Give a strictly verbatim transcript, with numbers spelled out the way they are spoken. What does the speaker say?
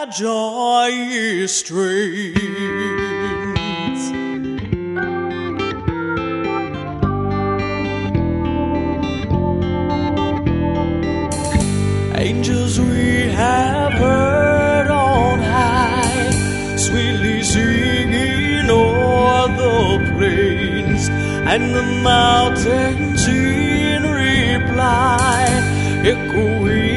joyous strains. Angels we have heard on high, sweetly singing o'er the plains, and the mountains in reply echoing